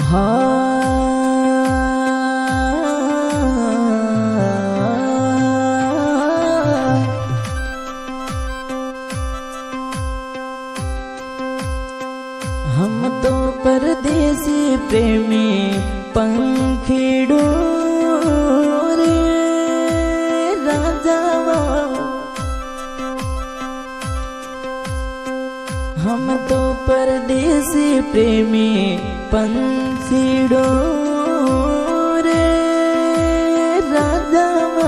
हम तो परदेसी प्रेमी पंखीड़ो रे राजावा। हम तो परदेसी प्रेमी पंखीड़ो रे राजावा।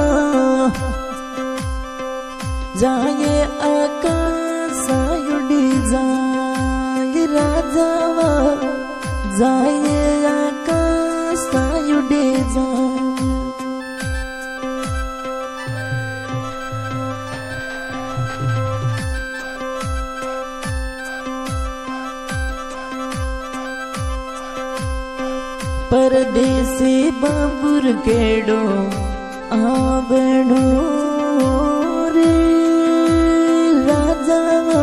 जाए आकाश उड़ी जाए राजावा, जाए आकाश उड़े जाए। परदेसी बाबुर केड़ो आवड़ो रे राजावा।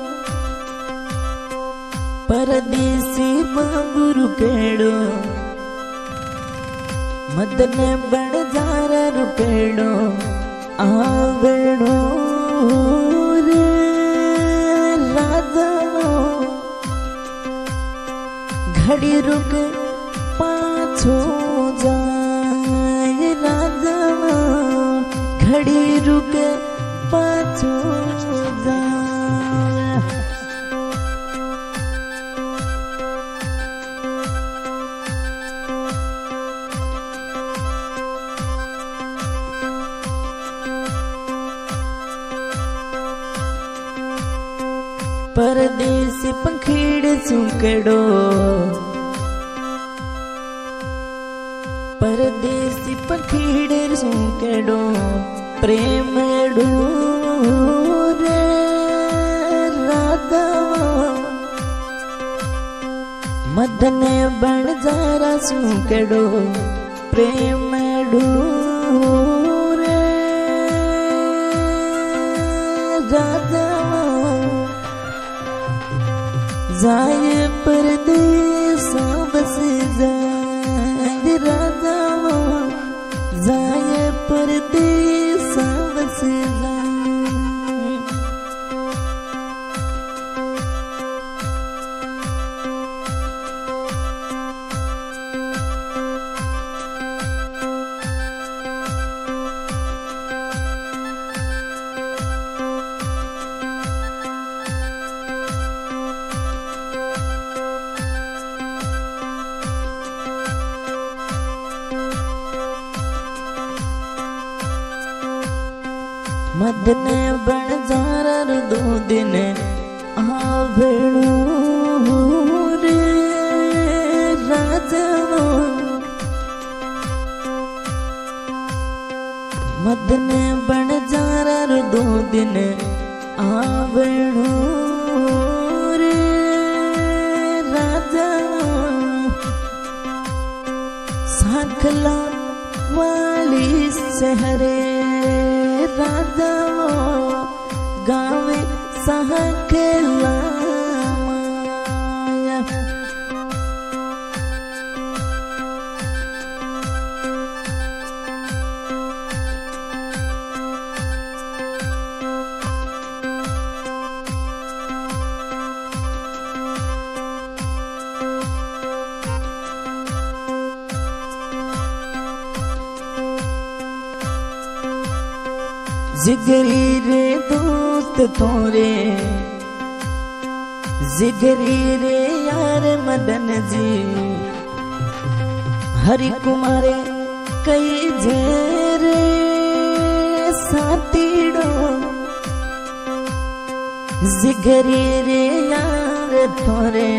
परदेसी बाबुर केड़ो मदन बड़जार रुकेड़ो आवड़ो रे राजावा। घड़ी रुक पाछो जाए राजावा, घड़ी रुक पाछो जाए। परदेसी पंखीड़ सुकड़ो, परदेसी पंखीड़ सुकड़ो प्रेम रे राधावा। मदन बड़जारा सुकड़ो प्रेम रे राधावा। जाए परदेसा बस जाए राधावा, जाए परदेसा बस जाए। मदन बड़जार दो दिन आवड़ो रे राजावा। मदन बड़जार दो दिन आवड़ो रे राजावा। साखला वाली शहरे राजावा, गावे सहकला माया। जिगरी रे दोस्त थोरे, जिगरी रे यार मदन जी। हरि कुमारे कई जेरे सातीड़ो, जिगरी रे यार थोरे।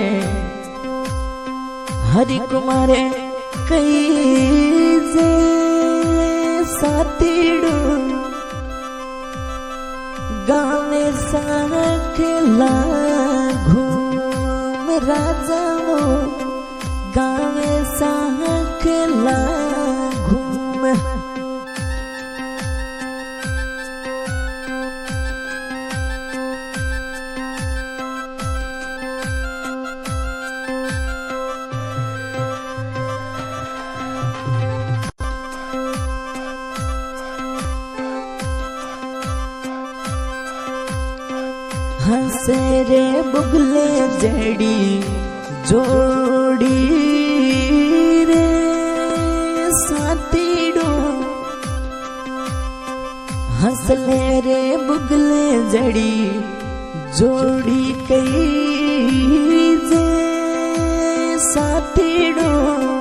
हरि कुमारे कई जे सातीड़ो। गावे साखला घूम राजावो, गावे साखला घूम। हंसे रे बुगले जड़ी जोड़ी रे साथीड़ो हंसले रे बुगले जड़ी जोड़ी कई जे साथीड़ो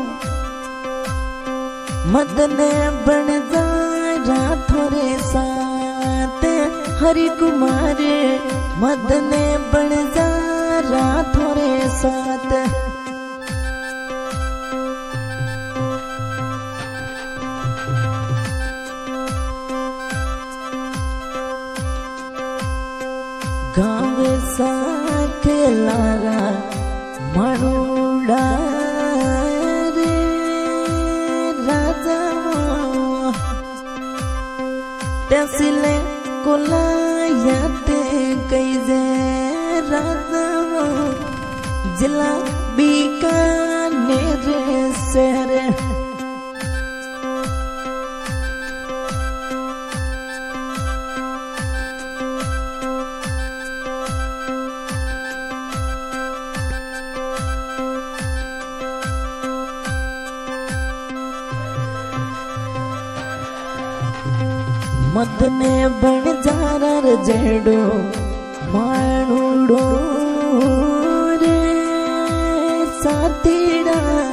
मदने बन जा थोरे साथ हरि कुमार मदने बन जा थोरे साथ गाँव सा खेलारा मनुड़ा रे राजा तसिले कोलायते कैजे राजा जिला बीकानेर शहर मदने बन जारा जेड़ो मानुड़ो रे साथीड़ा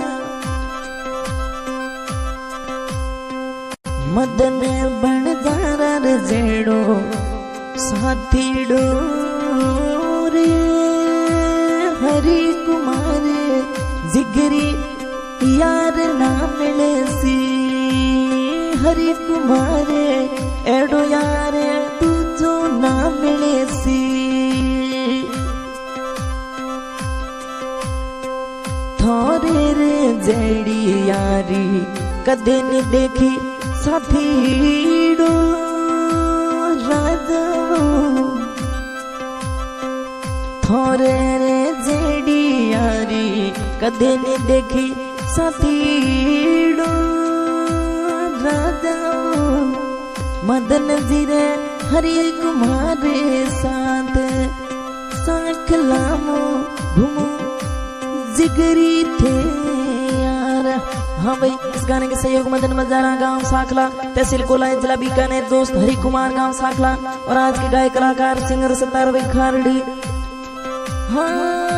मदने बन जारा जेड़ो साथीड़ो रे हरि कुमार जिगरी यार ना मिले सी हरि कुमार एडो यार तू जो ना मिले सी थोरे रे जेड़ी यारी कदे न देखी साथीड़ो राजा थोरे रे जेड़ी यारी कदे न देखी साथीड़ो राजा मदन जीरे हरि कुमार साथ साख लामो घूमो जिगरी थे यार। हाँ भाई, इस गाने के सहयोग मदन मजारा गांव साखला तहसील कोला जिला बीकानेर दोस्त हरि कुमार गांव साखला और आज के गायक कलाकार सिंगर सतार भाई खारड़ी। हाँ